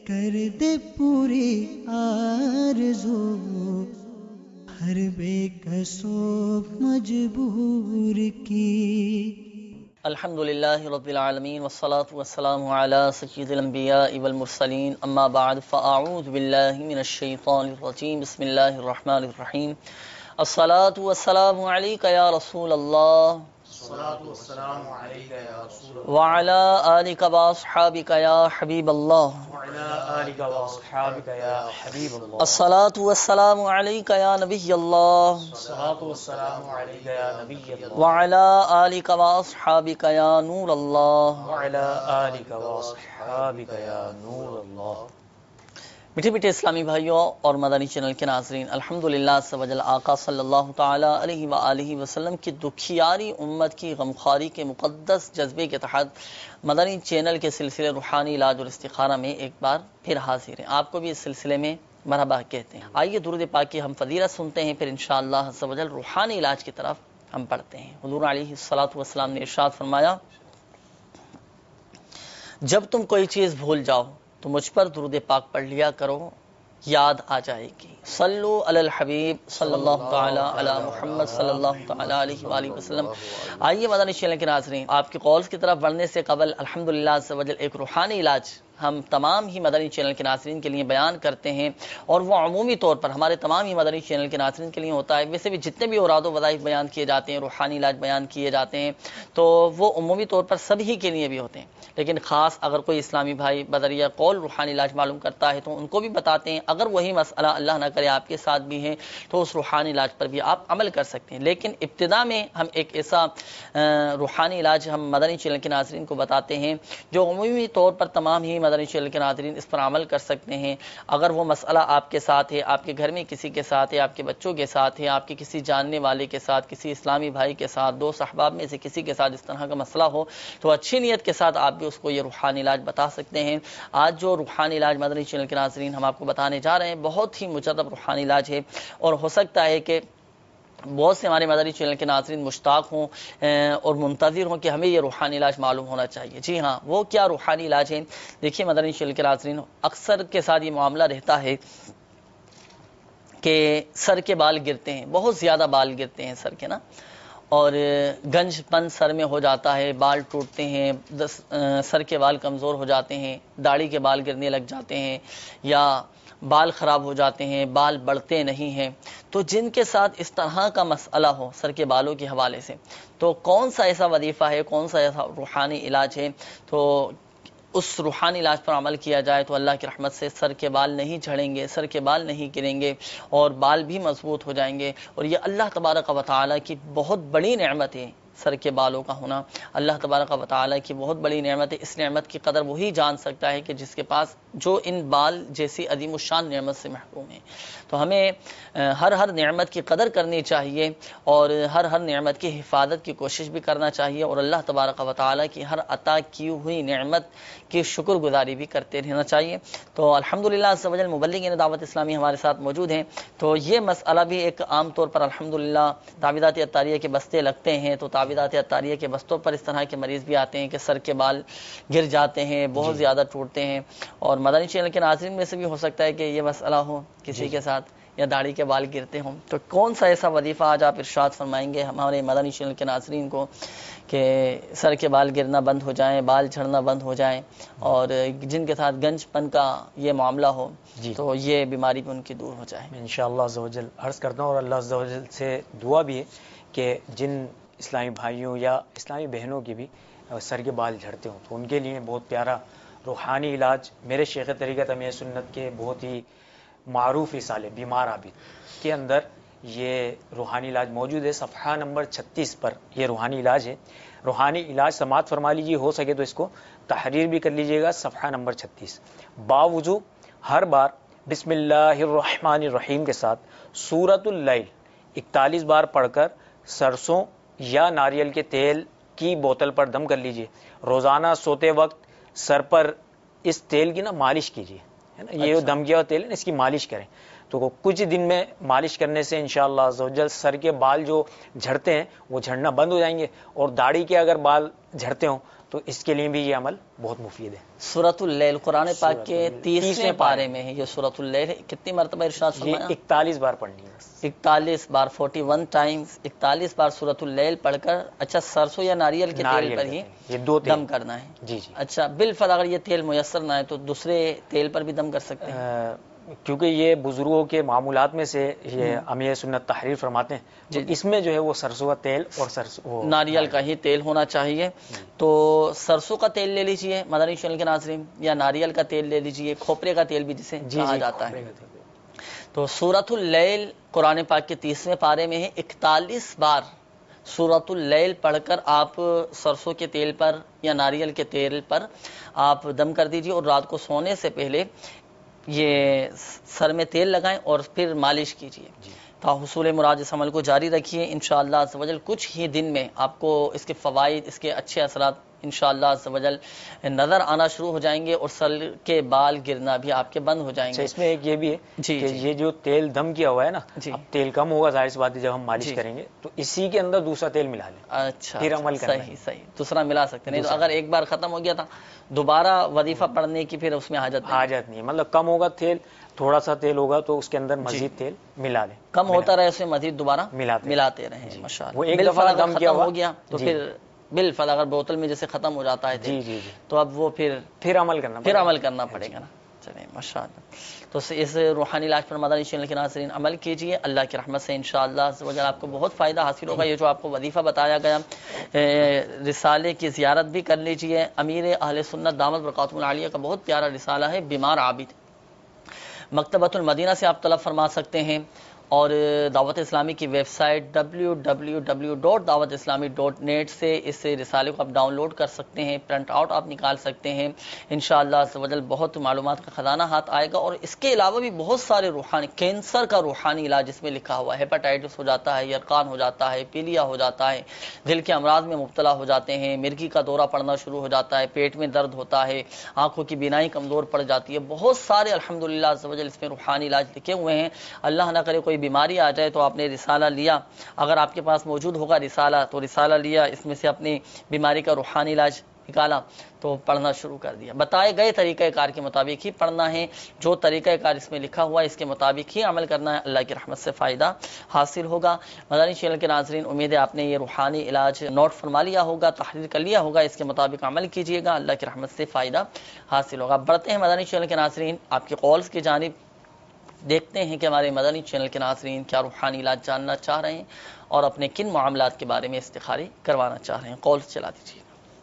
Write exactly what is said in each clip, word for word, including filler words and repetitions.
کر دے پوری آرزو ہر بے کسو مجبور کی. الحمد للہ رب العالمین والصلاة والسلام علی سید الانبیاء والمرسلین اما بعد فاعوذ باللہ من الشیطان الرجیم بسم اللہ الرحمن الرحیم. الصلاة والسلام علیک یا رسول اللہ وعلی آلک واصحابک یا حبیب اللہ. الصلاة والسلام علیک یا نبی اللہ وعلی آلک واصحابک یا نور اللہ. میٹھے میٹھے اسلامی بھائیوں اور مدنی چینل کے ناظرین، الحمدللہ عز و جل آقا صلی اللہ تعالی علیہ وآلہ وسلم کی دکھیاری امت کی غمخواری کے مقدس جذبے کے تحت مدنی چینل کے سلسلے روحانی علاج اور استخارہ میں ایک بار پھر حاضر ہیں. آپ کو بھی اس سلسلے میں مرحبا کہتے ہیں. آئیے درود پاک کی ہم فضیلت سنتے ہیں، پھر انشاءاللہ عز و جل روحانی علاج کی طرف ہم پڑھتے ہیں. حضور علیہ الصلوۃ والسلام نے ارشاد فرمایا، جب تم کوئی چیز بھول جاؤ تو مجھ پر درود پاک پڑھ لیا کرو، یاد آ جائے گی. صلو علی الحبیب صلی اللہ تعالی علی محمد صلی اللہ تعالی علیہ وآلہ وسلم. آئیے مدنی چینل کے ناظرین، آپ کے قولز کی طرف بڑھنے سے قبل الحمدللہ عز و جل ایک روحانی علاج ہم تمام ہی مدنی چینل کے ناظرین کے لیے بیان کرتے ہیں، اور وہ عمومی طور پر ہمارے تمام ہی مدنی چینل کے ناظرین کے لیے ہوتا ہے. ویسے بھی جتنے بھی اوراد و وظائف بیان کیے جاتے ہیں، روحانی علاج بیان کیے جاتے ہیں، تو وہ عمومی طور پر سبھی کے لیے بھی ہوتے ہیں، لیکن خاص اگر کوئی اسلامی بھائی بذریعہ قول روحانی علاج معلوم کرتا ہے تو ان کو بھی بتاتے ہیں. اگر وہی مسئلہ اللہ نہ کرے آپ کے ساتھ بھی ہے تو اس روحانی علاج پر بھی آپ عمل کر سکتے ہیں. لیکن ابتدا میں ہم ایک ایسا روحانی علاج ہم مدنی چینل کے ناظرین کو بتاتے ہیں جو عمومی طور پر تمام ہی مدنی چینل کے ناظرین اس پر عمل کر سکتے ہیں. اگر وہ مسئلہ آپ کے ساتھ ہے، آپ کے گھر میں کسی کے ساتھ ہے، آپ کے بچوں کے ساتھ ہے، آپ کے کسی جاننے والے کے ساتھ، کسی اسلامی بھائی کے ساتھ، دوست احباب میں سے کسی کے ساتھ اس طرح کا مسئلہ ہو تو اچھی نیت کے ساتھ آپ بھی اس کو یہ روحانی علاج بتا سکتے ہیں. آج جو روحانی علاج مدنی چینل کے ناظرین ہم آپ کو بتانے جا رہے ہیں بہت ہی مجرب روحانی علاج ہے، اور ہو سکتا ہے کہ بہت سے ہمارے مدنی چینل کے ناظرین مشتاق ہوں اور منتظر ہوں کہ ہمیں یہ روحانی علاج معلوم ہونا چاہیے. جی ہاں، وہ کیا روحانی علاج ہے؟ دیکھیے مدنی چینل کے ناظرین، اکثر کے ساتھ یہ معاملہ رہتا ہے کہ سر کے بال گرتے ہیں، بہت زیادہ بال گرتے ہیں سر کے نا، اور گنج پن سر میں ہو جاتا ہے، بال ٹوٹتے ہیں، سر کے بال کمزور ہو جاتے ہیں، داڑھی کے بال گرنے لگ جاتے ہیں، یا بال خراب ہو جاتے ہیں، بال بڑھتے نہیں ہیں. تو جن کے ساتھ اس طرح کا مسئلہ ہو سر کے بالوں کے حوالے سے، تو کون سا ایسا وظیفہ ہے، کون سا ایسا روحانی علاج ہے تو اس روحانی علاج پر عمل کیا جائے تو اللہ کی رحمت سے سر کے بال نہیں جھڑیں گے، سر کے بال نہیں گریں گے، اور بال بھی مضبوط ہو جائیں گے. اور یہ اللہ تبارک و تعالی کی بہت بڑی نعمت ہے، سر کے بالوں کا ہونا اللہ تبارک و تعالی کی بہت بڑی نعمت ہے. اس نعمت کی قدر وہی جان سکتا ہے کہ جس کے پاس جو ان بال جیسی عظیم الشان نعمت سے محروم ہے. تو ہمیں ہر ہر نعمت کی قدر کرنی چاہیے، اور ہر ہر نعمت کی حفاظت کی کوشش بھی کرنا چاہیے، اور اللہ تبارک و تعالی کی ہر عطا کی ہوئی نعمت کی شکر گزاری بھی کرتے رہنا چاہیے. تو الحمدللہ عز و جل مبلغین دعوت اسلامی ہمارے ساتھ موجود ہیں. تو یہ مسئلہ بھی ایک عام طور پر الحمدللہ تعویذات عطاریہ کے بستے لگتے ہیں، تو تعویذات عطاریہ کے بستوں پر اس طرح کے مریض بھی آتے ہیں کہ سر کے بال گر جاتے ہیں، بہت جی. زیادہ ٹوٹتے ہیں. اور مدنی چینل کے ناظرین میں سے بھی ہو سکتا ہے کہ یہ مسئلہ ہو کسی جی. کے ساتھ، یا داڑھی کے بال گرتے ہوں. تو کون سا ایسا وظیفہ آج آپ ارشاد فرمائیں گے ہمارے مدنی چینل کے ناظرین کو کہ سر کے بال گرنا بند ہو جائیں، بال جھڑنا بند ہو جائیں، اور جن کے ساتھ گنج پن کا یہ معاملہ ہو جی. تو یہ بیماری بھی ان کی دور ہو جائے انشاءاللہ عز و جل. عرض کرتا ہوں، اور اللہ عز و جل سے دعا بھی ہے کہ جن اسلامی بھائیوں یا اسلامی بہنوں کی بھی سر کے بال جھڑتے ہوں تو ان کے لیے بہت پیارا روحانی علاج میرے شیخ طریقت امیر سنت کے بہت ہی معروف رسالے بیمار عابد کے اندر یہ روحانی علاج موجود ہے. صفحہ نمبر چھتیس پر یہ روحانی علاج ہے. روحانی علاج سماعت فرما لیجیے، ہو سکے تو اس کو تحریر بھی کر لیجیے گا. صفحہ نمبر چھتیس، باوضو ہر بار بسم اللہ الرحمن الرحیم کے ساتھ سورۃ اللیل اکتالیس بار پڑھ کر سرسوں یا ناریل کے تیل کی بوتل پر دم کر لیجیے. روزانہ سوتے وقت سر پر اس تیل کی نا مالش کیجیے، ہے نا، یہ دم کیا ہوا تیل ہے نا، اس کی مالش کریں. تو کچھ دن میں مالش کرنے سے انشاءاللہ عز و جل سر کے بال جو جھڑتے ہیں وہ جھڑنا بند ہو جائیں گے. اور داڑھی کے اگر بال جھڑتے ہوں تو اس کے لیے بھی یہ عمل بہت مفید ہے. سورۃ اللیل قرآن پاک کے سورۃ اللیل تیسویں پارے میں ہے یہ سورۃ اللیل. کتنی مرتبہ ارشاد یہ فرمایا؟ اکتالیس بار پڑھنی ہے. اکتالیس بار، فورٹی ون ٹائمز، اکتالیس بار سورۃ اللیل پڑھ کر اچھا سرسوں یا ناریل کے تیل ناریل پر کے ہی تیل، یہ دو تیل دم کرنا ہے. جی جی. اچھا بالفرض اگر یہ تیل میسر نہ ہے تو دوسرے تیل پر بھی دم کر سکتے ہیں؟ آ، کیونکہ یہ بزرگوں کے معمولات میں سے یہ امیر سنت تحریر فرماتے ہیں، تو اس میں جو ہے وہ سرسوں کا تیل اور سرسوں ناریل کا ہی تیل ہونا چاہیے. تو سرسوں کا تیل لے لیجئے مدنی چینل کے ناظرین، یا ناریل کا تیل لے لیجئے، کھوپرے کا تیل بھی جسے کہا جاتا ہے. تو سورۃ اللیل قرآن پاک کے تیسویں پارے میں ہے. اکتالیس بار سورۃ اللیل پڑھ کر آپ سرسوں کے تیل پر یا ناریل کے تیل پر آپ دم کر دیجئے، اور رات کو سونے سے پہلے یہ سر میں تیل لگائیں اور پھر مالش کیجئے. تا حصول مراد اس عمل کو جاری رکھیے. انشاءاللہ عز و جل کچھ ہی دن میں آپ کو اس کے فوائد، اس کے اچھے اثرات انشاءاللہ عز و جل نظر آنا شروع ہو جائیں گے، اور سر کے بال گرنا بھی آپ کے بند ہو جائیں گے. اس میں ایک یہ بھی ہے جی کہ جی یہ جو تیل دم کیا ہوا ہے نا، جی اب تیل کم ہوگا ظاہر سی بات ہے جب ہم مالش جی کریں گے، تو اسی کے اندر دوسرا تیل ملا لیں. اچھا پھر عمل کرنا ہے. صحیح صحیح دوسرا ملا سکتے. نہیں تو اگر ایک بار ختم ہو گیا تھا دوبارہ وظیفہ پڑھنے کی پھر اس میں حاجت نہیں. حاجت نہیں، مطلب کم ہوگا تیل، تھوڑا سا تیل ہوگا تو اس کے اندر مزید تیل ملا لیں. کم ہوتا رہے اس میں مزید دوبارہ ملاتے ملاتے رہیں. ماشاءاللہ. وہ ایک بالفعل دفعہ اگر دم کیا ختم ہوا ہو گیا تو پھر بالفعل اگر بوتل میں جیسے ختم ہو جاتا ہے جی جی جی تو اب وہ پھر پھر عمل کرنا پھر عمل کرنا پڑے گا نا. چلیں ماشاءاللہ. تو اس روحانی علاج پر مدنی چینل کے ناظرین عمل کیجئے. اللہ کی رحمت سے انشاءاللہ عز و جل آپ کو بہت فائدہ حاصل ہوگا. یہ جو آپ کو وظیفہ بتایا گیا، رسالے کی زیارت بھی کر لیجئے. امیر اہل سنت دامت برکاتہ العالیہ کا بہت پیارا رسالہ ہے بیمار عابد، مکتبۃ المدینہ سے آپ طلب فرما سکتے ہیں، اور دعوت اسلامی کی website W W W dot Dawat Islami dot net سے اس رسالے کو آپ ڈاؤن لوڈ کر سکتے ہیں، پرنٹ آؤٹ آپ نکال سکتے ہیں. انشاءاللہ عز و جل بہت معلومات کا خزانہ ہاتھ آئے گا. اور اس کے علاوہ بھی بہت سارے روحانی، کینسر کا روحانی علاج اس میں لکھا ہوا ہے. ہیپاٹائٹس ہو جاتا ہے، یرقان ہو جاتا ہے، پیلیا ہو جاتا ہے، دل کے امراض میں مبتلا ہو جاتے ہیں، مرگی کا دورہ پڑنا شروع ہو جاتا ہے، پیٹ میں درد ہوتا ہے، آنکھوں کی بینائی کمزور پڑ جاتی ہے. بہت سارے الحمدللہ عز و جل اس میں روحانی علاج لکھے ہوئے ہیں. اللہ نہ کرے کوئی بیماری آ جائے تو آپ نے رسالہ لیا، اگر آپ کے پاس موجود ہوگا رسالہ تو رسالہ لیا، اس میں سے اپنی بیماری کا روحانی علاج نکالا تو پڑھنا شروع کر دیا. بتائے گئے طریقہ کار کے مطابق ہی پڑھنا ہے، جو طریقہ کار اس میں لکھا ہوا ہے اس کے مطابق ہی عمل کرنا ہے. اللہ کی رحمت سے فائدہ حاصل ہوگا. مدنی چینل کے ناظرین امید ہے آپ نے یہ روحانی علاج نوٹ فرما لیا ہوگا، تحریر کر لیا ہوگا، اس کے مطابق عمل کیجئے گا، اللہ کی رحمت سے فائدہ حاصل ہوگا. بڑھتے ہیں مدنی چینل کے ناظرین آپ کے کالز کی جانب. دیکھتے ہیں کہ ہمارے مدنی چینل کے ناظرین کیا روحانی علاج جاننا چاہ رہے ہیں اور اپنے کن معاملات کے بارے میں استخارے کروانا چاہ رہے ہیں. کالز چلا دیجیے.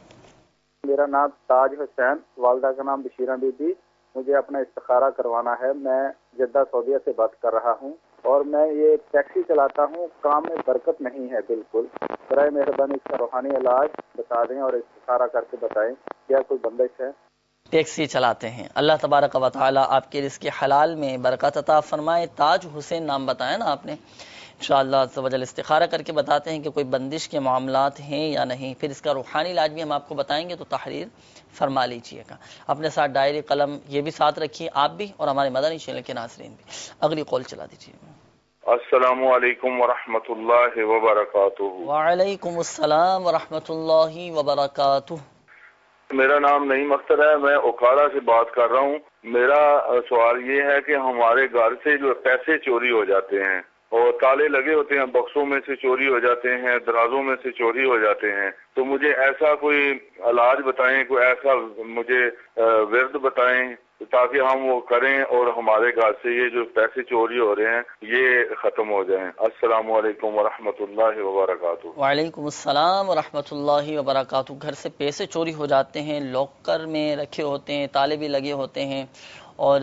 میرا نام تاج حسین، والدہ کا نام بشیرہ بی بی. مجھے اپنا استخارہ کروانا ہے. میں جدہ سعودیہ سے بات کر رہا ہوں اور میں یہ ٹیکسی چلاتا ہوں. کام میں برکت نہیں ہے بالکل. برائے مہربانی اس کا روحانی علاج بتا دیں اور استخارہ کر کے بتائیں کیا کوئی بندش ہے. ٹیکسی چلاتے ہیں، اللہ تبارک و تعالی آپ کے رزق حلال میں برکت عطا فرمائے. تاج حسین نام بتایا نا آپ نے، انشاءاللہ عز و جل استخارہ کر کے بتاتے ہیں کہ کوئی بندش کے معاملات ہیں یا نہیں. پھر اس کا روحانی علاج بھی ہم آپ کو بتائیں گے تو تحریر فرما لیجیے گا. اپنے ساتھ ڈائری قلم یہ بھی ساتھ رکھیے آپ بھی اور ہمارے مدنی چینل کے ناظرین بھی. اگلی کال چلا دیجیے. السلام علیکم ورحمۃ اللہ وبرکاتہ. وعلیکم السلام ورحمۃ اللہ وبرکاتہ. میرا نام نعیم اختر ہے، میں اوکاڑا سے بات کر رہا ہوں. میرا سوال یہ ہے کہ ہمارے گھر سے جو پیسے چوری ہو جاتے ہیں اور تالے لگے ہوتے ہیں، بکسوں میں سے چوری ہو جاتے ہیں، درازوں میں سے چوری ہو جاتے ہیں. تو مجھے ایسا کوئی علاج بتائیں، کوئی ایسا مجھے ورد بتائیں تاکہ ہم وہ کریں اور ہمارے گھر سے یہ جو پیسے چوری ہو رہے ہیں یہ ختم ہو جائیں. السلام علیکم ورحمۃ اللہ وبرکاتہ. وعلیکم السلام ورحمۃ اللہ وبرکاتہ. گھر سے پیسے چوری ہو جاتے ہیں، لاکر میں رکھے ہوتے ہیں، تالے بھی لگے ہوتے ہیں اور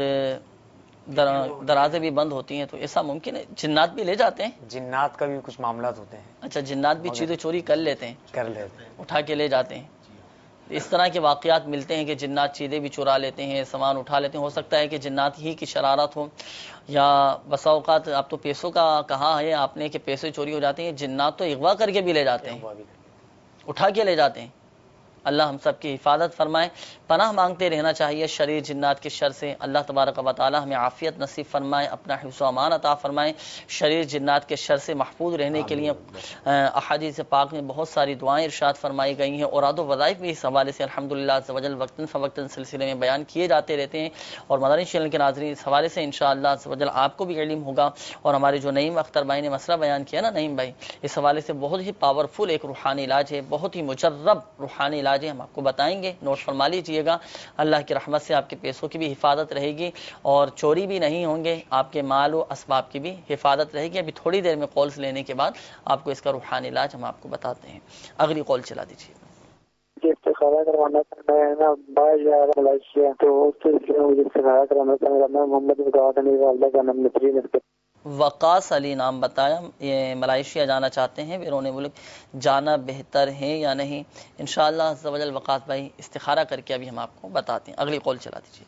درازے بھی بند ہوتی ہیں، تو ایسا ممکن ہے جنات بھی لے جاتے ہیں؟ جنات کا بھی کچھ معاملات ہوتے ہیں. اچھا جنات بھی چیزیں چوری کر لیتے ہیں، کر لیتے ہیں، اٹھا کے لے جاتے ہیں. اس طرح کے واقعات ملتے ہیں کہ جنات چیزیں بھی چرا لیتے ہیں، سامان اٹھا لیتے ہیں. ہو سکتا ہے کہ جنات ہی کی شرارت ہو، یا بسا اوقات اب تو پیسوں کا کہا ہے آپ نے کہ پیسے چوری ہو جاتے ہیں، جنات تو اغوا کر کے بھی لے جاتے ہیں، اٹھا کے لے جاتے ہیں. اللہ ہم سب کی حفاظت فرمائے. پناہ مانگتے رہنا چاہیے شریر جنات کے شر سے. اللہ تبارک و تعالی ہمیں عافیت نصیب فرمائے, اپنا حفظ و امان عطا فرمائے. شریر جنات کے شر سے محفوظ رہنے کے لیے احادیث پاک میں بہت ساری دعائیں ارشاد فرمائی گئی ہیں, اور اوراد و وظائف بھی اس حوالے سے الحمدللہ عز و جل وقتاً فوقتاً سلسلے میں بیان کیے جاتے رہتے ہیں. اور مدنی چینل کے ناظرین اس حوالے سے انشاءاللہ عز و جل آپ کو بھی علم ہوگا, اور ہمارے جو نعیم اختر بھائی نے مسئلہ بیان کیا نا, نعیم بھائی, اس حوالے سے بہت ہی پاورفل ایک روحانی علاج ہے, بہت ہی مجرب روحانی علاج ہے, ہم آپ کو بتائیں گے, نوٹ فرما لیجئے گا. اللہ کی رحمت سے آپ کے پیسوں کی بھی حفاظت رہے گی, اور چوری بھی نہیں ہوں گے, آپ کے مال و اسباب کی بھی حفاظت رہے گی. ابھی تھوڑی دیر میں کالز لینے کے بعد آپ کو اس کا روحانی علاج ہم آپ کو بتاتے ہیں. اگلی کال چلا دیجیے. استخارہ کروانا تھا, میں نا باہر جا رہا ملائیشیا, تو اس سلسلے میں مجھے استخارہ کرانا تھا. میرا نام محمد وقاص علی, والدہ کا نام نسرین ہے. وقاص علی نام بتایا, یہ ملائیشیا جانا چاہتے ہیں, بیرون ملک جانا بہتر ہے یا نہیں؟ انشاءاللہ عز و جل وقاص بھائی استخارہ کر کے ابھی ہم آپ کو بتاتے ہیں. اگلی کال چلا دیجیے.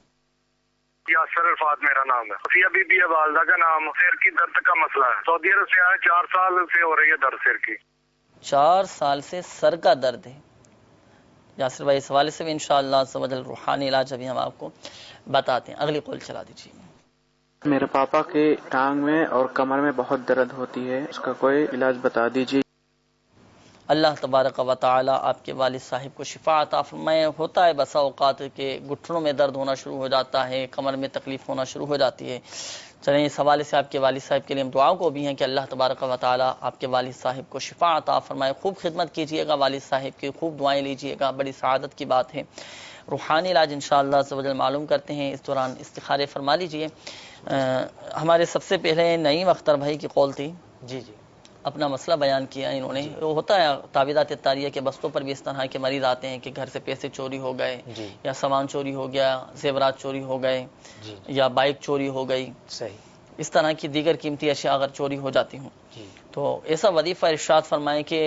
یاسر الفات میرا نام ہے. صفیہ بی بی ہے, والدہ کا نام. سر کی درد کا مسئلہ ہے, سعودی عرب سے آئے, چار سال سے ہو رہی ہے درد سر کی. چار سال سے سر کا درد ہے. یاسر بھائی اس حوالے سے بھی انشاءاللہ عز و جل روحانی علاج ابھی ہم آپ کو بتاتے ہیں. اگلی کال چلا دیجیے. میرے پاپا کے ٹانگ میں اور کمر میں بہت درد ہوتی ہے, اس کا کوئی علاج بتا دیجیے. اللہ تبارک و تعالی آپ کے والد صاحب کو شفا عطا فرمائے. ہوتا ہے بسا اوقات کے گھٹنوں میں درد ہونا شروع ہو جاتا ہے, کمر میں تکلیف ہونا شروع ہو جاتی ہے. چلیں اس حوالے سے آپ کے والد صاحب کے لیے ہم دعا کو بھی ہیں کہ اللہ تبارک و تعالی آپ کے والد صاحب کو شفا عطا فرمائے. خوب خدمت کیجئے گا والد صاحب کی, خوب دعائیں لیجئے گا, بڑی سعادت کی بات ہے. روحانی علاج انشاءاللہ عز و جل معلوم کرتے ہیں, اس دوران استخارے فرما لیجئے. ہمارے سب سے پہلے نعیم اختر بھائی کی کال تھی. جی جی, اپنا مسئلہ بیان کیا انہوں نے. وہ ہوتا ہے تعویذات تاریہ کے بستوں پر بھی اس طرح کے مریض آتے ہیں کہ گھر سے پیسے چوری ہو گئے, جی, یا سامان چوری ہو گیا, زیورات چوری ہو گئے, جی, یا بائک چوری ہو گئی, صحیح, اس طرح کی دیگر قیمتی اشیاء اگر چوری ہو جاتی ہوں, جی, تو ایسا وظیفہ ارشاد فرمائیں کہ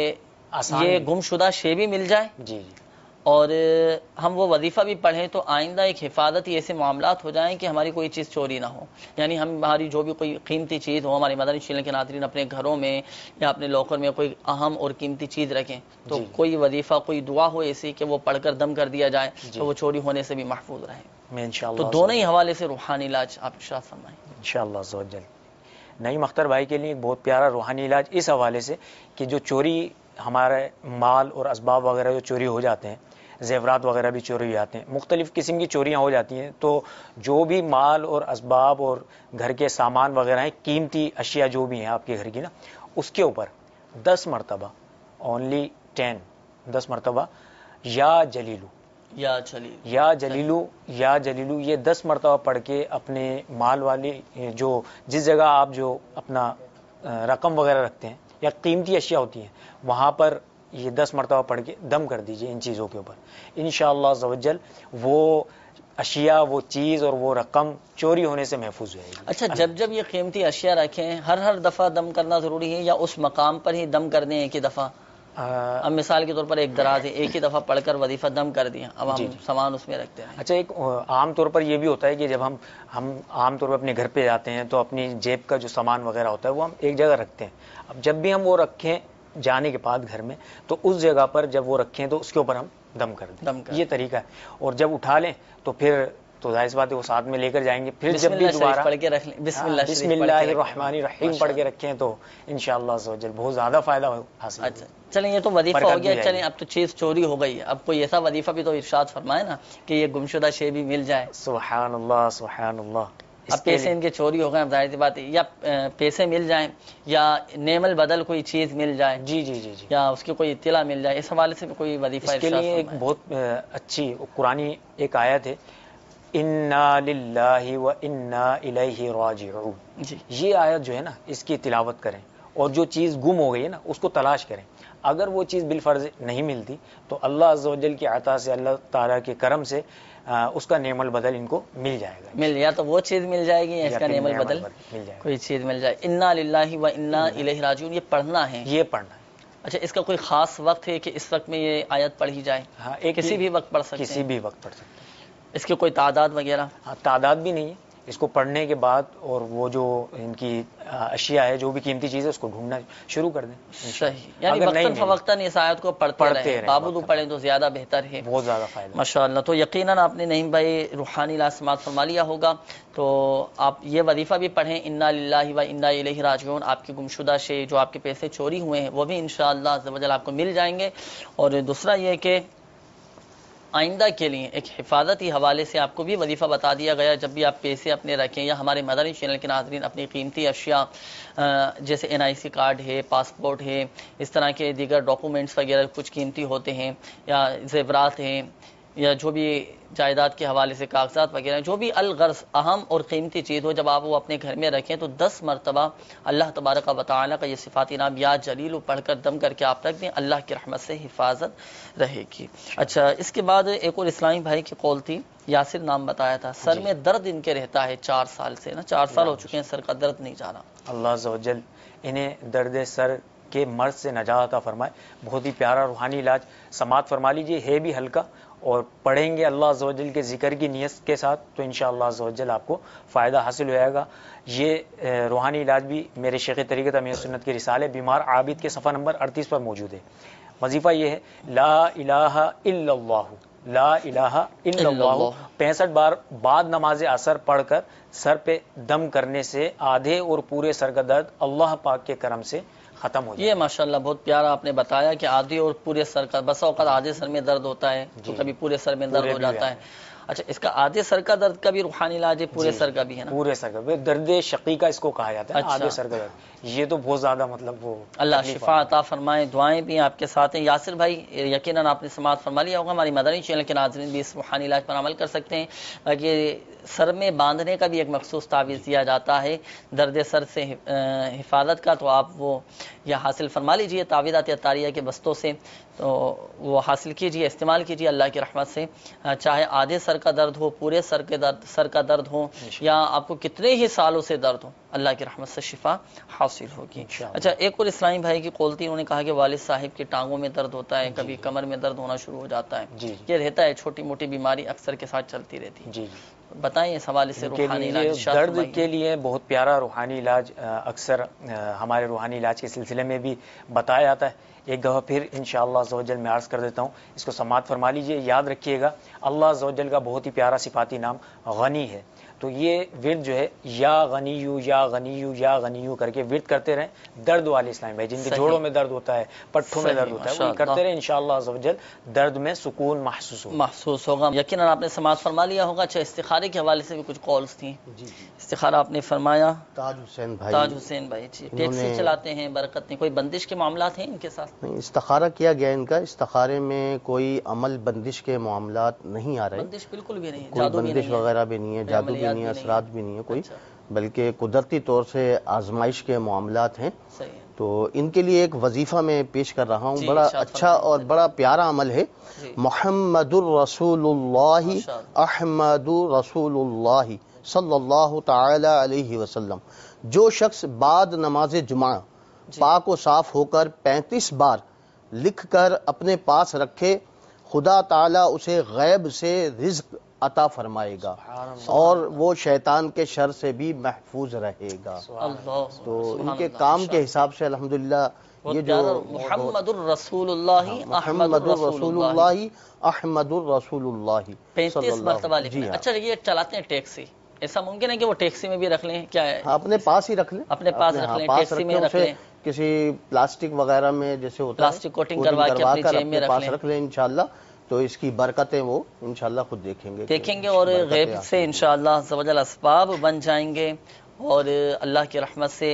یہ گم شدہ شے بھی مل جائے, جی, اور ہم وہ وظیفہ بھی پڑھیں تو آئندہ ایک حفاظتی ایسے معاملات ہو جائیں کہ ہماری کوئی چیز چوری نہ ہو. یعنی ہم ہماری جو بھی کوئی قیمتی چیز ہو, ہماری مدنی چینل کے ناظرین اپنے گھروں میں یا اپنے لاکر میں کوئی اہم اور قیمتی چیز رکھیں, تو جی, کوئی وظیفہ کوئی دعا ہو ایسی کہ وہ پڑھ کر دم کر دیا جائے, جی, تو وہ چوری ہونے سے بھی محفوظ رہے. میں انشاءاللہ تو دونوں ہی حوالے سے روحانی علاج آپ ارشاد فرمائیں انشاءاللہ عز و جل. نعیم اختر بھائی کے لیے ایک بہت پیارا روحانی علاج اس حوالے سے کہ جو چوری ہمارے مال اور اسباب وغیرہ جو چوری ہو جاتے ہیں, زیورات وغیرہ بھی چوری ہو جاتے ہیں, مختلف قسم کی چوریاں ہو جاتی ہیں, تو جو بھی مال اور اسباب اور گھر کے سامان وغیرہ ہیں, قیمتی اشیاء جو بھی ہیں آپ کے گھر کی نا, اس کے اوپر دس مرتبہ, اونلی ٹین, دس مرتبہ یا جلیلو یا جلیل یا جلیلو یا جلیلو یہ دس مرتبہ پڑھ کے اپنے مال والی جو جس جگہ آپ جو اپنا رقم وغیرہ رکھتے ہیں یا قیمتی اشیاء ہوتی ہیں, وہاں پر یہ دس مرتبہ پڑھ کے دم کر دیجئے ان چیزوں کے اوپر. انشاءاللہ عز و جل وہ اشیاء, وہ چیز اور وہ رقم چوری ہونے سے محفوظ ہو جائے گی. اچھا, جب جب یہ قیمتی اشیاء رکھیں, ہر ہر دفعہ دم کرنا ضروری ہے یا اس مقام پر ہی دم کر دیں ایک ہی دفعہ؟ اب مثال کے طور پر ایک دراز ہے, ایک ہی دفعہ پڑھ کر وظیفہ دم کر دیا, اب ہم سامان اس میں رکھتے ہیں. اچھا, ایک عام طور پر یہ بھی ہوتا ہے کہ جب ہم ہم عام طور پر اپنے گھر پہ جاتے ہیں تو اپنی جیب کا جو سامان وغیرہ ہوتا ہے وہ ہم ایک جگہ رکھتے ہیں. اب جب بھی ہم وہ رکھیں جانے کے بعد گھر میں, تو اس جگہ پر جب وہ رکھیں تو اس کے اوپر ہم دم کر دیں, یہ طریقہ ہے. اور جب اٹھا لیں تو پھر تو ظاہر بات ہے وہ ساتھ میں لے کر جائیں گے, پھر جب بھی دوبارہ پڑھ کے رکھ لیں, بسم اللہ بسم اللہ الرحمن الرحیم پڑھ کے رکھیں تو انشاءاللہ عز و جل بہت زیادہ فائدہ حاصل. اچھا چلیں, یہ تو وظیفہ ہو گیا. چلیں اب تو چیز چوری ہو گئی, اب کوئی ایسا وظیفہ بھی تو ارشاد فرمائے نا کہ یہ گمشدہ شے بھی مل جائے. سبحان اللہ سبحان اللہ. اب پیسے ان کے چوری ہو گئے, اب ظاہر سی بات ہے, یا پیسے مل جائیں یا نعم البدل کوئی چیز مل جائے, جی جی جی جی, یا اس کی کوئی اطلاع مل جائے, اس حوالے سے بھی کوئی وظیفہ اس کے لیے ایک بہت اچھی قرآنی ایک آیت ہے, انا للہ و انا الیہ راجعون. جی, یہ آیت جو ہے نا اس کی تلاوت کریں, اور جو چیز گم ہو گئی ہے نا اس کو تلاش کریں. اگر وہ چیز بالفرض نہیں ملتی تو اللہ عز و جل کی عطا سے, اللہ تعالیٰ کے کرم سے اس کا نعم البدل ان کو مل جائے گا. مل یا تو وہ چیز مل جائے گی یا اس کا نعم البدل مل جائے گا, کوئی چیز مل جائے. انا للہ و انا الیہ راجعون یہ پڑھنا ہے, یہ پڑھنا ہے. اچھا, اس کا کوئی خاص وقت ہے کہ اس وقت میں یہ آیت پڑھی جائے؟ ہاں, ایک کسی بھی وقت پڑھ سکتے ہیں, کسی بھی وقت پڑھ سکتے ہیں. اس کی کوئی تعداد وغیرہ؟ ہاں, تعداد بھی نہیں ہے, اس کو پڑھنے کے بعد اور وہ جو ان کی اشیاء ہے، جو بھی قیمتی چیز ہے، اس کو ڈھونڈنا شروع کر دیں. صحیح، یعنی وقتاً فوقتاً اس آیت کو پڑھتے رہیں، بابودو پڑھیں تو زیادہ بہتر ہے، بہت زیادہ فائدہ ماشاءاللہ. تو یقیناً آپ نے نعیم بھائی روحانی علاج سماعت فرما لیا ہوگا، تو آپ یہ وظیفہ بھی پڑھیں، انا للہ و انا الیہ راجعون. آپ کی گمشدہ شے، جو آپ کے پیسے چوری ہوئے ہیں، وہ بھی انشاءاللہ عز و جل آپ کو مل جائیں گے. اور دوسرا یہ کہ آئندہ کے لیے ایک حفاظتی حوالے سے آپ کو بھی وظیفہ بتا دیا گیا، جب بھی آپ پیسے اپنے رکھیں یا ہمارے مدنی چینل کے ناظرین اپنی قیمتی اشیاء جیسے این آئی سی کارڈ ہے، پاسپورٹ ہے، اس طرح کے دیگر ڈاکومنٹس وغیرہ کچھ قیمتی ہوتے ہیں، یا زیورات ہیں، یا جو بھی جائیداد کے حوالے سے کاغذات وغیرہ، جو بھی الغرض اہم اور قیمتی چیز ہو، جب آپ وہ اپنے گھر میں رکھیں تو دس مرتبہ اللہ تبارک و تعالی کا یہ صفاتی نام یا جلیل پڑھ کر دم کر کے آپ رکھ دیں، اللہ کی رحمت سے حفاظت رہے گی. اچھا، اس کے بعد ایک اور اسلامی بھائی کی قول تھی، یاسر نام بتایا تھا، سر میں درد ان کے رہتا ہے چار سال سے نا، چار سال ہو چکے ہیں سر کا درد نہیں جانا. اللہ عز و جل انہیں درد سر کے مرض سے نجات عطا فرمائے. بہت ہی پیارا روحانی علاج سماعت فرما لیجیے، ہے بھی ہلکا، اور پڑھیں گے اللہ عز و جل کے ذکر کی نیت کے ساتھ تو انشاءاللہ عز و جل آپ کو فائدہ حاصل ہوئے گا. یہ روحانی علاج بھی میرے شیخ طریقت امیر سنت کے رسالے بیمار عابد کے صفحہ نمبر اڑتیس پر موجود ہے. وظیفہ یہ ہے، لا الہ الا اللہ، لا الہ الا اللہ پینسٹھ بار بعد نماز عصر پڑھ کر سر پہ دم کرنے سے آدھے اور پورے سر کا درد اللہ پاک کے کرم سے ختم ہو جائے. یہ ماشاءاللہ بہت پیارا آپ نے بتایا کہ آدھے اور پورے سر کا، بسا اوقات آدھے سر میں درد ہوتا ہے تو کبھی پورے سر میں درد ہو جاتا ہے. اچھا، اس کا آدھے سر کا درد کا بھی روحانی علاج ہے، پورے سر کا بھی ہے نا؟ پورے سر کا درد شقیقہ اس کو کہا جاتا ہے، آدھے سر کا درد. یہ تو بہت زیادہ مطلب وہ اللہ شفا عطا فرمائے. دعائیں بھی آپ کے ساتھ ہیں. یاسر بھائی یقیناً آپ نے سماعت فرما لیا ہوگا، ہماری مدنی چینل کے ناظرین بھی اس روحانی علاج پر عمل کر سکتے ہیں. باقی سر میں باندھنے کا بھی ایک مخصوص تعویذ دیا جاتا ہے درد سر سے حفاظت کا، تو آپ وہ یہ حاصل فرما لیجئے تعویذات اطاریہ کے بستوں سے، تو وہ حاصل کیجئے، استعمال کیجئے اللہ کی رحمت سے. چاہے آدھے سر کا درد ہو، پورے سر کے درد سر کا درد ہو، یا آپ کو کتنے ہی سالوں سے درد ہو، اللہ کی رحمت سے شفا حاصل ہوگی. اچھا، ایک اور اسلامی بھائی کی قول تھی، انہوں نے کہا کہ والد صاحب کی ٹانگوں میں درد ہوتا ہے، کبھی کمر میں درد ہونا شروع ہو جاتا ہے. یہ رہتا ہے، چھوٹی موٹی بیماری اکثر کے ساتھ چلتی رہتی ہے. جی بتائیں اس حوالے سے روحانی علاج. درد کے لیے بہت پیارا روحانی علاج اکثر ہمارے روحانی علاج کے سلسلے میں بھی بتایا جاتا ہے. ایک دفعہ پھر انشاءاللہ عز و جل میں عرض کر دیتا ہوں، اس کو سماعت فرما لیجئے. یاد رکھیے گا اللہ عز و جل کا بہت ہی پیارا صفاتی نام غنی ہے. تو یہ ورد جو ہے یا غنیو یا غنیو یا غنیو کر کے ورد کرتے رہیں. درد والے اسلامی بھائی جن کے جوڑوں میں درد ہوتا ہے، پٹھوں میں درد ہوتا ہے، وہ کرتے رہیں، انشاءاللہ عز و جل درد میں سکون محسوس ہوگا محسوس ہوگا. یقیناً آپ نے سماعت فرما لیا ہوگا. اچھا، استخارے کے حوالے سے بھی کچھ کالز تھیں. جی جی استخارہ آپ نے فرمایا. تاج حسین بھائی تاج حسین بھائی جی ٹیکسی چلاتے ہیں، برکت نہیں، کوئی بندش کے معاملات ہیں ان کے ساتھ؟ نہیں، استخارہ کیا گیا ان کا. استخارے میں کوئی عمل بندش کے معاملات نہیں آ رہے، بندش بالکل بھی نہیں، کوئی بندش وغیرہ بھی نہیں ہے، جادو بھی نہیں ہے، اثرات بھی نہیں ہے کوئی، بلکہ قدرتی طور سے آزمائش کے معاملات ہیں. تو ان کے لیے ایک وظیفہ میں پیش کر رہا ہوں، بڑا اچھا اور بڑا پیارا عمل ہے. محمد الرسول اللہ احمد رسول اللہ صلی اللہ تعالی علیہ وسلم. جو شخص بعد نماز جمعہ پاک و صاف ہو کر پینتیس بار لکھ کر اپنے پاس رکھے، خدا تعالی اسے غیب سے رزق عطا فرمائے گا اور وہ شیطان کے شر سے بھی محفوظ رہے گا. تو ان کے کام کے حساب سے الحمدللہ یہ جو محمد الرسول اللہ محمد الرسول اللہ احمد الرسول اللہ پینتیس مرتبہ لکھنا. اچھا، یہ چلاتے ہیں ٹیکسی، ایسا ممکن ہے کہ وہ ٹیکسی میں بھی رکھ لیں؟ کیا ہے، اپنے پاس ہی رکھ لیں، اپنے پاس رکھ لیں، ٹیکسی میں رکھ لیں، کسی پلاسٹک وغیرہ میں جیسے ہوتا ہے پلاسٹک کوٹنگ کروا کے اپنی جیب میں پاس رکھ لیں انشاءاللہ. تو اس کی برکتیں وہ انشاءاللہ خود دیکھیں گے دیکھیں گے اور غیب سے انشاءاللہ عز و جل اسباب بن جائیں گے، اور اللہ کی رحمت سے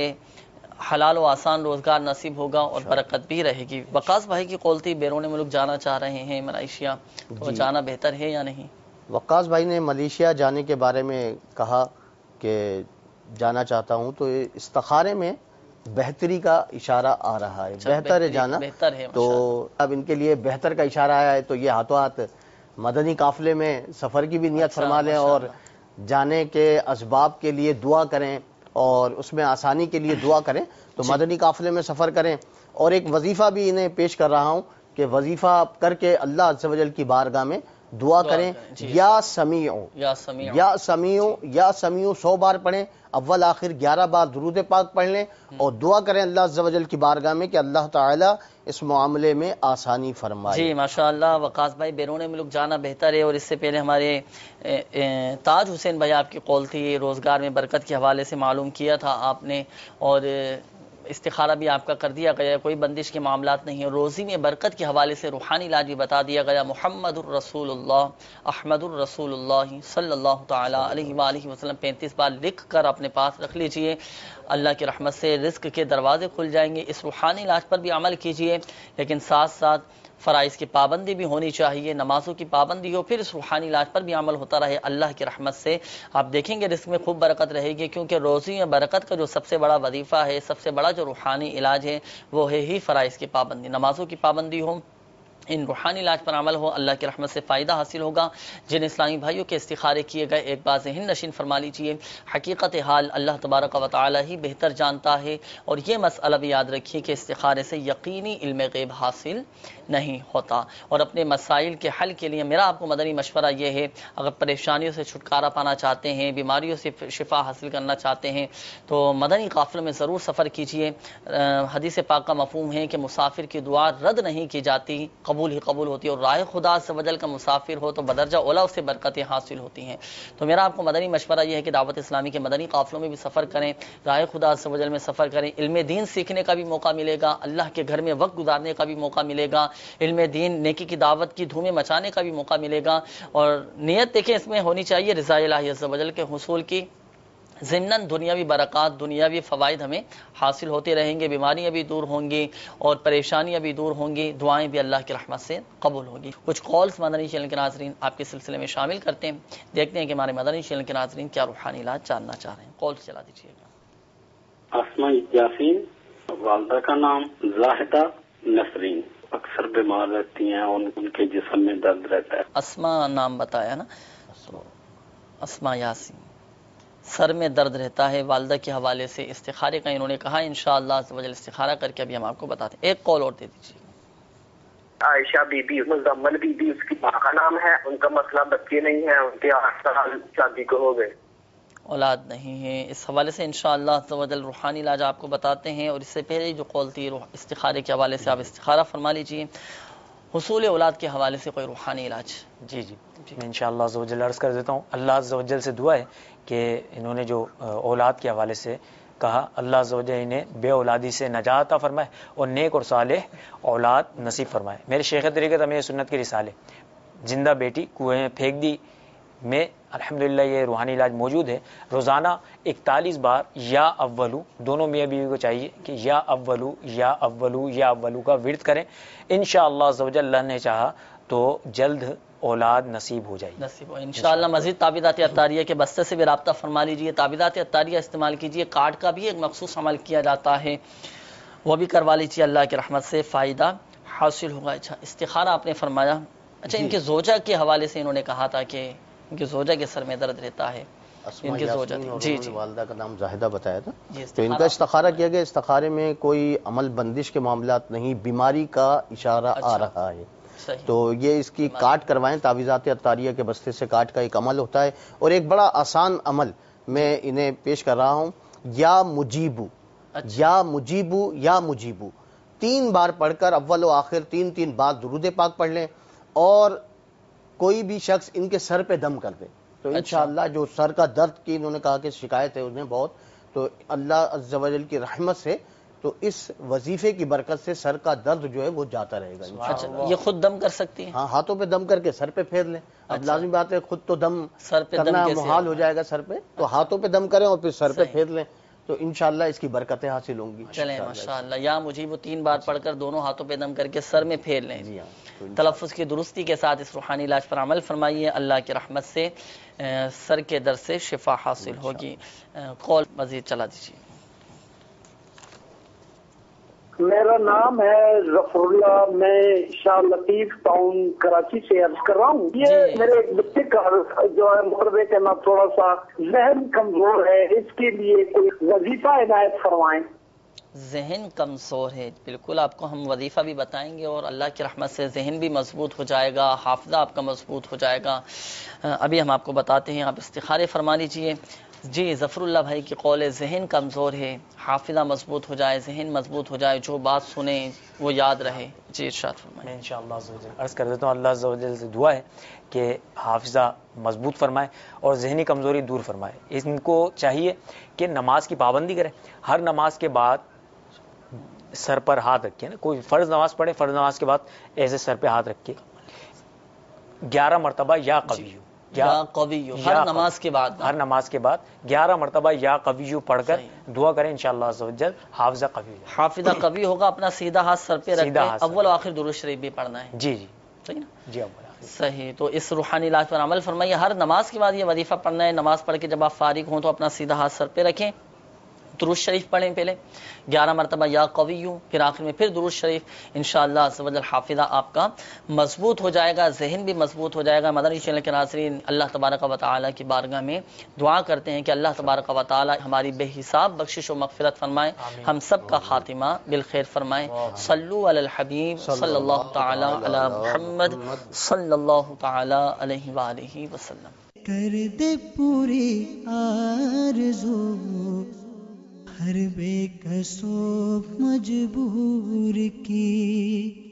حلال و آسان روزگار نصیب ہوگا اور برکت بھی رہے گی. وقاص بھائی کی قول تھی بیرون ملک جانا چاہ رہے ہیں ملائیشیا، تو جانا بہتر ہے یا نہیں؟ وقاص بھائی نے ملیشیا جانے کے بارے میں کہا کہ جانا چاہتا ہوں، تو استخارے میں بہتری کا اشارہ آ رہا ہے، بہتر ہے جانا. تو اب ان کے لیے بہتر کا اشارہ آیا ہے تو یہ ہاتھوں ہاتھ مدنی قافلے میں سفر کی بھی نیت فرما لیں اور جانے کے اسباب کے لیے دعا کریں اور اس میں آسانی کے لیے دعا کریں. تو مدنی قافلے میں سفر کریں. اور ایک وظیفہ بھی انہیں پیش کر رہا ہوں کہ وظیفہ کر کے اللہ عز و جل کی بارگاہ میں دعا کریں یا سمیع یا سمیع یا سمیع یا سمیع سو بار پڑھیں، اول آخر گیارہ بار درود پاک پڑھ لیں اور دعا کریں اللہ عز و جل کی بارگاہ میں کہ اللہ تعالی اس معاملے میں آسانی فرمائے۔ جی ماشاءاللہ وقاص بھائی، بیرون ملک جانا بہتر ہے، اور اس سے پہلے ہمارے تاج حسین بھائی آپ کی قول تھی روزگار میں برکت کے حوالے سے معلوم کیا تھا آپ نے، اور استخارہ بھی آپ کا کر دیا گیا، کوئی بندش کے معاملات نہیں ہے، روزی میں برکت کے حوالے سے روحانی علاج بھی بتا دیا گیا۔ محمد الرسول اللہ احمد الرسول اللہ صلی اللہ تعالی علیہ وآلہ وسلم پینتیس بار لکھ کر اپنے پاس رکھ لیجئے، اللہ کی رحمت سے رزق کے دروازے کھل جائیں گے۔ اس روحانی علاج پر بھی عمل کیجئے، لیکن ساتھ ساتھ فرائض کی پابندی بھی ہونی چاہیے، نمازوں کی پابندی ہو، پھر اس روحانی علاج پر بھی عمل ہوتا رہے، اللہ کی رحمت سے آپ دیکھیں گے رزق میں خوب برکت رہے گی، کیونکہ روزی میں برکت کا جو سب سے بڑا وظیفہ ہے، سب سے بڑا جو روحانی علاج ہے وہ ہے ہی فرائض کی پابندی، نمازوں کی پابندی ہو، ان روحانی علاج پر عمل ہو، اللہ کی رحمت سے فائدہ حاصل ہوگا۔ جن اسلامی بھائیوں کے استخارے کیے گئے ایک بار ذہن نشین فرما لیجئے، حقیقت حال اللہ تبارک و تعالی ہی بہتر جانتا ہے، اور یہ مسئلہ بھی یاد رکھیے کہ استخارے سے یقینی علم غیب حاصل نہیں ہوتا، اور اپنے مسائل کے حل کے لیے میرا آپ کو مدنی مشورہ یہ ہے، اگر پریشانیوں سے چھٹکارا پانا چاہتے ہیں، بیماریوں سے شفا حاصل کرنا چاہتے ہیں تو مدنی قافلوں میں ضرور سفر کیجئے۔ حدیث پاک کا مفہوم ہے کہ مسافر کی دعا رد نہیں کی جاتی، قبول ہی قبول ہوتی ہے، اور راہ خدا عز و جل کا مسافر ہو تو بدرجہ اولا اس سے برکتیں حاصل ہوتی ہیں۔ تو میرا آپ کو مدنی مشورہ یہ ہے کہ دعوت اسلامی کے مدنی قافلوں میں بھی سفر کریں، راہ خدا عز و جل میں سفر کریں، علم دین سیکھنے کا بھی موقع ملے گا، اللہ کے گھر میں وقت گزارنے کا بھی موقع ملے گا، علم دین نیکی کی دعوت کی دھومیں مچانے کا بھی موقع ملے گا، اور نیت دیکھیں اس میں ہونی چاہیے رضا الہی عز و جل کے حصول کی، ضمناً دنیاوی برکات دنیاوی فوائد ہمیں حاصل ہوتے رہیں گے، بیماریاں بھی دور ہوں گی اور پریشانیاں بھی دور ہوں گی، دعائیں بھی اللہ کی رحمت سے قبول ہوگی۔ کچھ کالز مدنی چینل کے ناظرین آپ کے سلسلے میں شامل کرتے ہیں، دیکھتے ہیں کہ ہمارے مدنی چینل کے ناظرین کیا روحانی علاج جاننا چاہ رہے ہیں۔ کالز چلا دیجیے گا۔ اسماء یاسین، والدہ کا نام زاہدہ نسرین، اکثر بیمار رہتی ہیں، ان کے جسم میں درد رہتا ہے۔ اسماء نام بتایا نا، اسماء یاسین، سر میں درد رہتا ہے، والدہ کے حوالے سے استخارے کا انہوں نے کہا، انشاءاللہ عز و جل استخارہ کر کے ابھی ہم آپ کو بتاتے ہیں۔ ایک کال اور دے دیجیے۔ عائشہ بی بی، مزمل بی بی اس کی ماں کا نام ہے، ان کا مسئلہ بچے نہیں ہے، ان کے آٹھ سال شادی کو ہو گئے، اولاد نہیں ہے، اس حوالے سے انشاءاللہ عز و جل روحانی علاج آپ کو بتاتے ہیں، اور اس سے پہلے جو قول تھی استخارے کے حوالے سے آپ استخارہ فرما لیجیے، حصول اولاد کے حوالے سے کوئی روحانی علاج۔ جی جی میں انشاءاللہ عز و جل عرض کر دیتا ہوں، اللہ عز و جل سے دعا ہے کہ انہوں نے جو اولاد کے حوالے سے کہا، اللہ عز و جل انہیں بے اولادی سے نجات عطا فرمائے اور نیک اور صالح اولاد نصیب فرمائے۔ میرے شیخ طریقت امیر سنت کے رسالے زندہ بیٹی کنویں میں پھینک دی میں الحمدللہ یہ روحانی علاج موجود ہے، روزانہ اکتالیس بار یا اولو، دونوں میاں بیوی کو چاہیے کہ یا اولو یا اولو یا اولو کا ورد کریں، انشاءاللہ عز و جل اللہ نے چاہا تو جلد اولاد نصیب ہو جائے نصیب ہو انشاءاللہ۔ مزید تعویذات عطاریہ کے بستے سے بھی رابطہ فرما لیجیے، تعویذات عطاریہ استعمال کیجیے، کارڈ کا بھی ایک مخصوص عمل کیا جاتا ہے، وہ بھی کروا لیجیے، اللہ کی رحمت سے فائدہ حاصل ہوگا۔ اچھا استخارہ آپ نے فرمایا، اچھا ان کے زوجہ کے حوالے سے انہوں نے کہا تھا کہ ان کے زوجہ کے سر میں درد رہتا ہے، ان کے زوجہ جی جی والدہ کا نام زاہدہ بتایا تھا، تو ان کا استخارہ کیا گیا، استخارے میں کوئی عمل بندش کے معاملات نہیں، بیماری کا اشارہ آ رہا ہے، تو یہ اس کی کاٹ کروائیں، تعویذات عطاریہ کے بستے سے کاٹ کا ایک عمل ہوتا ہے، اور ایک بڑا آسان عمل میں انہیں پیش کر رہا ہوں، یا مجیبو یا مجیبو یا مجیبو تین بار پڑھ کر اول و آخر تین تین بار درود پاک پڑھ لیں، اور کوئی بھی شخص ان کے سر پہ دم کر دے تو انشاءاللہ جو سر کا درد کی انہوں نے کہا کہ شکایت ہے انہیں بہت، تو اللہ عز و جل کی رحمت سے تو اس وظیفے کی برکت سے سر کا درد جو ہے وہ جاتا رہے گا انشاءاللہ۔ یہ خود دم کر سکتی ہیں؟ ہاں، ہاتھوں پہ دم کر کے سر پہ پھیر لیں، اب لازمی بات ہے خود تو دم کرنا محال ہو جائے گا سر پہ، تو ہاتھوں پہ دم کریں اور پھر سر پہ پھیر لیں، تو انشاءاللہ اس کی برکتیں حاصل ہوں گی۔ چلیں ماشاءاللہ، یا مجھے وہ تین بار پڑھ کر دونوں ہاتھوں پہ دم کر کے سر میں پھیر لیں، تلفظ کی درستی کے ساتھ اس روحانی علاج پر عمل فرمائیے، اللہ کی رحمت سے سر کے درد سے شفا حاصل ہوگی۔ کال مزید چلا دیجیے۔ میرا نام ہے ظفر اللہ، میں شاہ لطیف ٹاؤن کراچی سے عرض کر رہا ہوں، یہ میرے بچے کا جو ہے مطلب کہ نا تھوڑا سا ذہن کمزور ہے، اس کے لیے کوئی وظیفہ عنایت فرمائیں۔ ذہن کمزور ہے، بالکل آپ کو ہم وظیفہ بھی بتائیں گے اور اللہ کی رحمت سے ذہن بھی مضبوط ہو جائے گا، حافظہ آپ کا مضبوط ہو جائے گا۔ ابھی ہم آپ کو بتاتے ہیں، آپ استخارے فرما لیجئے۔ جی ظفر اللہ بھائی کی قول ہے ذہن کمزور ہے، حافظہ مضبوط ہو جائے، ذہن مضبوط ہو جائے، جو بات سنیں وہ یاد رہے۔ جی ارشاد فرمائیں۔ میں انشاءاللہ عز و جل عرض کر دیتا ہوں، اللہ عز و جل سے دعا ہے کہ حافظہ مضبوط فرمائے اور ذہنی کمزوری دور فرمائے۔ ان کو چاہیے کہ نماز کی پابندی کریں، ہر نماز کے بعد سر پر ہاتھ رکھے نا، کوئی فرض نماز پڑھے، فرض نماز کے بعد ایسے سر پہ ہاتھ رکھ کے گیارہ مرتبہ یا قویو یا قویو ہر نماز کے بعد ہر نماز کے بعد گیارہ مرتبہ یا قویو پڑھ کر دعا کریں، انشاءاللہ عز و جل حافظہ قوی حافظہ قوی ہوگا۔ اپنا سیدھا ہاتھ سر پہ رکھ کے اول و آخر درود شریف بھی پڑھنا ہے۔ جی جی صحیح نا؟ جی اول صحیح۔ تو اس روحانی علاج پر عمل فرمائیے، ہر نماز کے بعد یہ وظیفہ پڑھنا ہے۔ نماز پڑھ کے جب آپ فارغ ہوں تو اپنا سیدھا ہاتھ سر پہ رکھیں، درود شریف پڑھیں، پہلے گیارہ مرتبہ یا قویو، پھر آخر میں پھر درود شریف۔ انشاءاللہ عز و جل حافظہ آپ کا مضبوط ہو جائے گا، ذہن بھی مضبوط ہو جائے گا۔ مدنی چینل کے ناظرین، اللہ تبارک و تعالی کی بارگاہ میں دعا کرتے ہیں کہ اللہ تبارک و تعالی ہماری بے حساب بخشش و مغفرت فرمائے، ہم سب کا خاتمہ بالخیر فرمائے۔ صلو علی الحبیب صلی اللہ تعالی علی محمد صلی اللہ تعالی علیہ وآلہ وسلم۔ کر دے پوری آرزو ہر بے کسو مجبور کی،